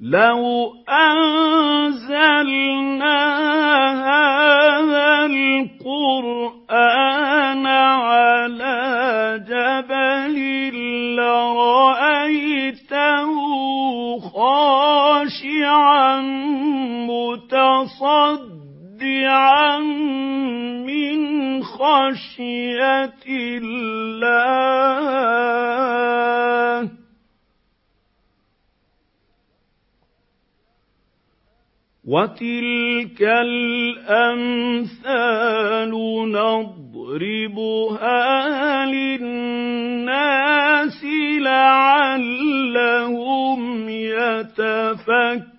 لَوْ أَنزَلْنَا هَٰذَا الْقُرْآنَ عَلَىٰ جَبَلٍ لَّرَأَيْتَهُ خَاشِعًا مُّتَصَدِّعًا مِّنْ خَشْيَةِ اللَّهِ ۚ وَتِلْكَ الْأَمْثَالُ نَضْرِبُهَا لِلنَّاسِ لَعَلَّهُمْ يَتَفَكَّرُونَ.